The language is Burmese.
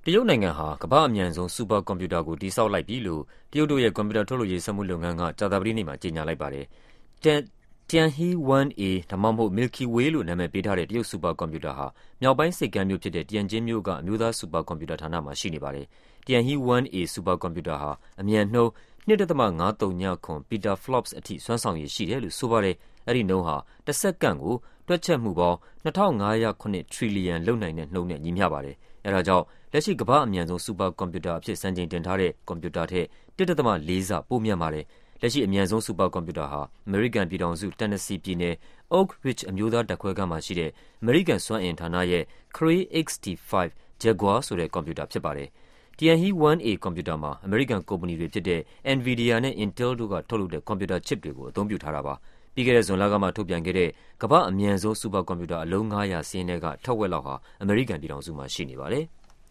တရုတ်နိုင်ငံဟာကမ္ဘာ့အမြန်ဆုံးစူပါကွန်ပျူတာကိုတည်ဆောက်လိုက်ပြီလို့တရုတ်တို့ရဲ့ကွန်ပျူတာထုတ်လုပ်ရေးစက်မှုလုပ်ငန်းကကြာသပတေးနေ့မှာကြေညာလိုက်ပါတယ်။ Tianhe-1A ဒါမှမဟုတ် Milky Way လို့နာမည်ပေးထားတဲ့တရုတ်စူပါကွန်ပျူတာဟာမြောက်ပိုင်းဆိပ်ကမ်းမြို့ဖြစ်တဲ့တီယန်ကျင်းမြို့ကအမျိုးသားစူပါကွန်ပျူတာဌာနမှာရှိနေပါတယ်။ Tianhe-1A စူပါကွန်ပျူတာဟာအမြန်နှုန်း 2.539 petaflops အထိစွမ်းဆောင်ရည်ရှိတယ်လို့ဆိုပါတယ်။ အဲဒီနှုန်းဟာတစ်စက္ကန့်ကိုတွက်ချက်မှုပေါင်း 2507 ထရီလီယံလုပ်နိုင်တဲ့နှုန်းနဲ့ညီမျှပါတယ်။ အဲဒါကြောင့်လက်ရှိကမ္ဘာ့အမြန်ဆုံးစူပါကွန်ပျူတာအဖြစ်စံချိန်တင်ထားတဲ့ကွန်ပျူတာထက် 1.4 ဆပိုမြန်ပါတယ်။ လက်ရှိအမြန်ဆုံးစူပါကွန်ပျူတာဟာအမေရိကန်ပြည်ထောင်စု၊ တန်နက်ဆီပြည်နယ်၊ Oak Ridge အမျိုးသားဓာတ်ခွဲခန်းမှာရှိတဲ့အမေရိကန်စွမ်းအင်ဌာနရဲ့ Cray XT5 Jaguar ဆိုတဲ့ကွန်ပျူတာဖြစ်ပါတယ်။ Tianhe-1A ကွန်ပျူတာမှာအမေရိကန်ကုမ္ပဏီတွေဖြစ်တဲ့ NVIDIA နဲ့ Intel တို့ကထုတ်လုပ်တဲ့ကွန်ပျူတာချစ်ပ်တွေကိုအသုံးပြုထားတာပါ။ ပြီးခဲ့တဲ့ဇွန်လကမှထုတ်ပြန်ခဲ့တဲ့ကမ္ဘာ့အမြန်ဆုံးစူပါကွန်ပျူတာအလုံး 500 စာရင်းထဲကထက်ဝက်လောက်ဟာအမေရိကန်ပြည်ထောင်စုမှာရှိနေပါတယ်။